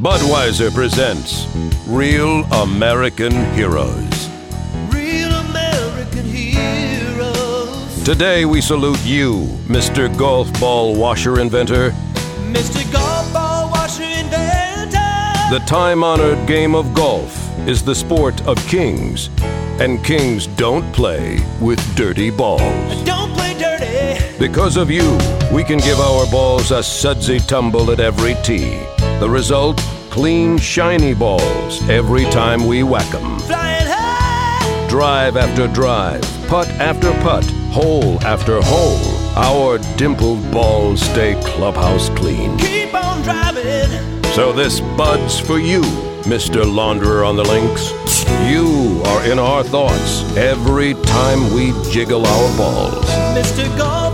Budweiser presents Real American Heroes. Real American heroes. Today we salute you, Mr. Golf Ball Washer Inventor. Mr. Golf Ball Washer Inventor. The time-honored game of golf is the sport of kings, and kings don't play with dirty balls. Don't play dirty. Because of you, we can give our balls a sudsy tumble at every tee. The result? Clean, shiny balls every time we whack 'em. Flying high. Drive after drive, putt after putt, hole after hole. Our dimpled balls stay clubhouse clean. Keep on driving. So this Bud's for you, Mr. Launderer on the links. You are in our thoughts every time we jiggle our balls. Mr. Golf